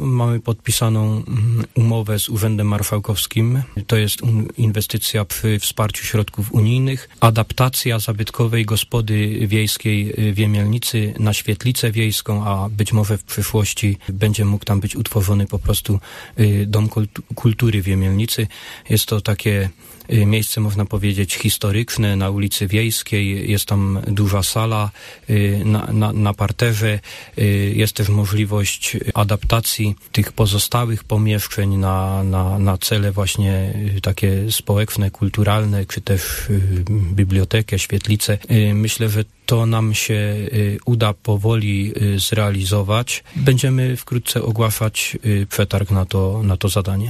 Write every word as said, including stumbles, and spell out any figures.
mamy podpisaną umowę z Urzędem Marszałkowskim. To jest inwestycja przy wsparciu środków unijnych. Adaptacja zabytkowej gospody wiejskiej w Jemielnicy na świetlicę wiejską, a być może w przyszłości będzie mógł tam być utworzony po prostu Dom Kultury w Jemielnicy. Jest to takie miejsce, można powiedzieć, historyczne na ulicy Wiejskiej. Jest tam duża sala na, na, na parterze. Jest też możliwość adaptacji tych pozostałych pomieszczeń na, na, na cele właśnie takie społeczne, kulturalne, czy też bibliotekę, świetlicę. Myślę, że to nam się uda powoli zrealizować. Będziemy wkrótce ogłaszać przetarg na to, na to zadanie.